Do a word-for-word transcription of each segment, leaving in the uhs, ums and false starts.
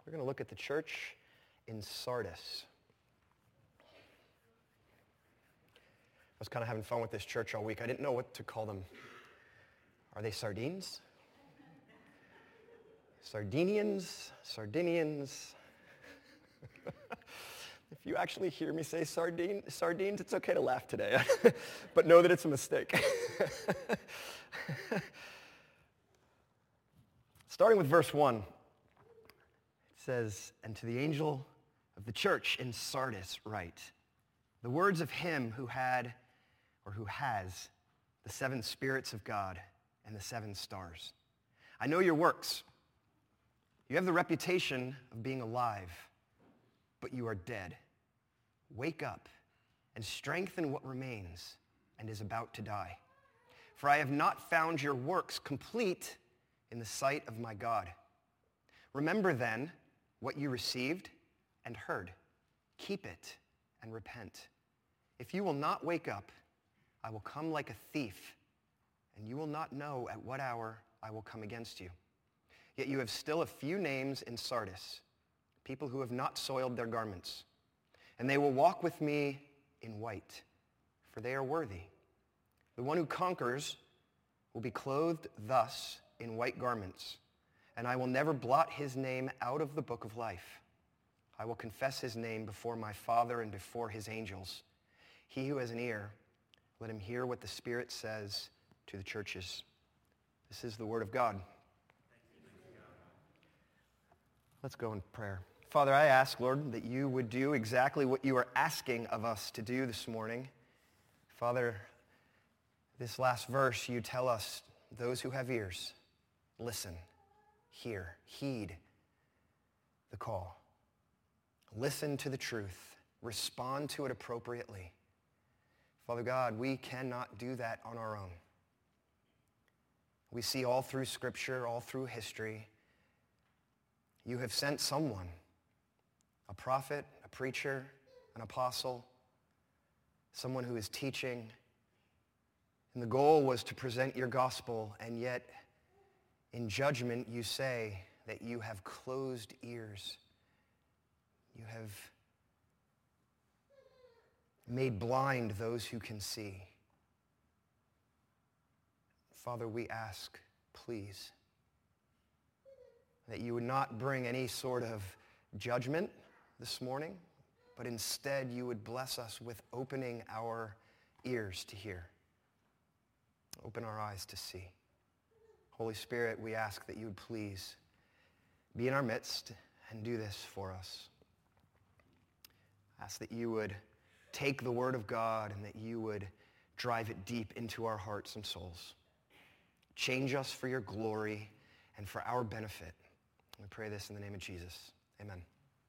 We're going to look at the church in Sardis. I was kind of having fun with this church all week. I didn't know what to call them. Are they sardines? Sardinians? Sardinians? If you actually hear me say sardine, sardines, it's okay to laugh today. But know that it's a mistake. Starting with verse one, it says, "And to the angel of the church in Sardis write, the words of him who had, or who has, the seven spirits of God and the seven stars. I know your works. You have the reputation of being alive, but you are dead. Wake up and strengthen what remains and is about to die. For I have not found your works complete in the sight of my God. Remember then what you received and heard. Keep it and repent. If you will not wake up, I will come like a thief, and you will not know at what hour I will come against you. Yet you have still a few names in Sardis, people who have not soiled their garments, and they will walk with me in white, for they are worthy. The one who conquers will be clothed thus in white garments, and I will never blot his name out of the book of life. I will confess his name before my Father and before his angels. He who has an ear, let him hear what the Spirit says to the churches." This is the word of God. Let's go in prayer. Father, I ask, Lord, that you would do exactly what you are asking of us to do this morning. Father, this last verse, you tell us, those who have ears, listen, hear, heed the call. Listen to the truth. Respond to it appropriately. Father God, we cannot do that on our own. We see all through Scripture, all through history, you have sent someone, a prophet, a preacher, an apostle, someone who is teaching. And the goal was to present your gospel, and yet in judgment you say that you have closed ears. You have made blind those who can see. Father, we ask, please, that you would not bring any sort of judgment this morning, but instead you would bless us with opening our ears to hear. Open our eyes to see. Holy Spirit, we ask that you would please be in our midst and do this for us. Ask that you would take the word of God and that you would drive it deep into our hearts and souls. Change us for your glory and for our benefit. We pray this in the name of Jesus. Amen.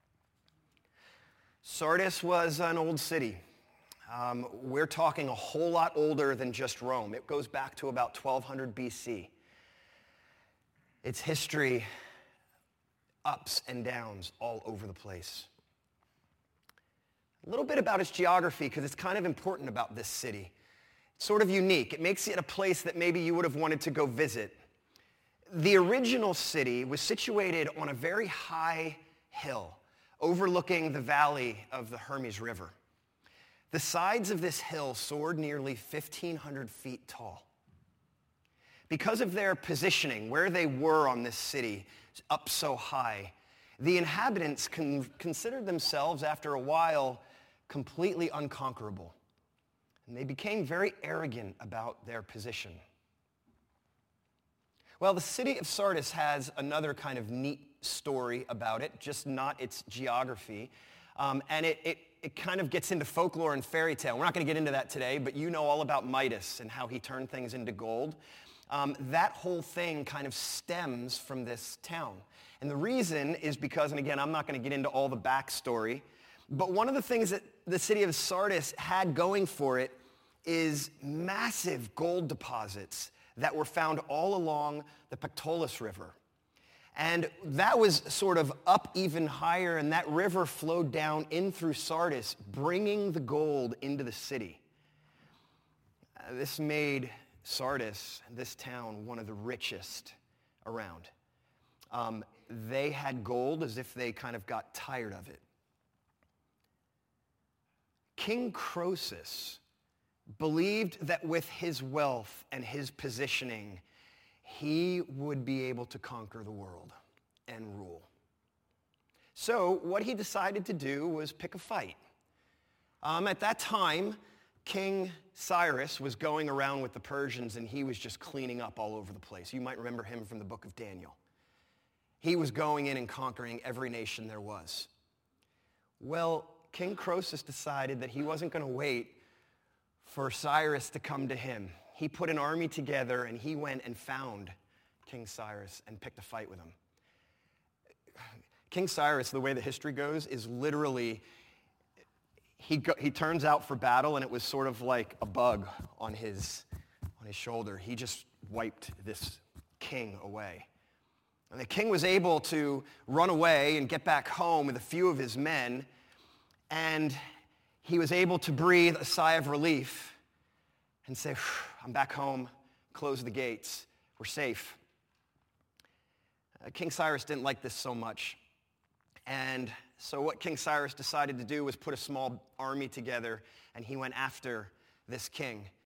Sardis was an old city. Um, we're talking a whole lot older than just Rome. It goes back to about twelve hundred B C. Its history, ups and downs all over the place. A little bit about its geography, because it's kind of important about this city. It's sort of unique. It makes it a place that maybe you would have wanted to go visit. The original city was situated on a very high hill overlooking the valley of the Hermes River. The sides of this hill soared nearly fifteen hundred feet tall. Because of their positioning, where they were on this city, up so high, the inhabitants con- considered themselves, after a while, completely unconquerable. And they became very arrogant about their position. Well, the city of Sardis has another kind of neat story about it, just not its geography. Um, and it, it, it kind of gets into folklore and fairy tale. We're not going to get into that today, but you know all about Midas and how he turned things into gold. Um, that whole thing kind of stems from this town. And the reason is because, and again, I'm not going to get into all the backstory, but one of the things that the city of Sardis had going for it is massive gold deposits that were found all along the Pactolus River. And that was sort of up even higher, and that river flowed down in through Sardis, bringing the gold into the city. Uh, this made Sardis, this town, one of the richest around. Um, they had gold as if they kind of got tired of it. King Croesus believed that with his wealth and his positioning, he would be able to conquer the world and rule. So what he decided to do was pick a fight. Um, at that time, King Cyrus was going around with the Persians, and he was just cleaning up all over the place. You might remember him from the book of Daniel. He was going in and conquering every nation there was. Well, King Croesus decided that he wasn't going to wait for Cyrus to come to him. He put an army together, and he went and found King Cyrus and picked a fight with him. King Cyrus, the way the history goes, is literally, he, go, he turns out for battle, and it was sort of like a bug on his, on his shoulder. He just wiped this king away. And the king was able to run away and get back home with a few of his men, and he was able to breathe a sigh of relief and say, I'm back home, close the gates, we're safe. Uh, King Cyrus didn't like this so much. And so what King Cyrus decided to do was put a small army together, and he went after this king,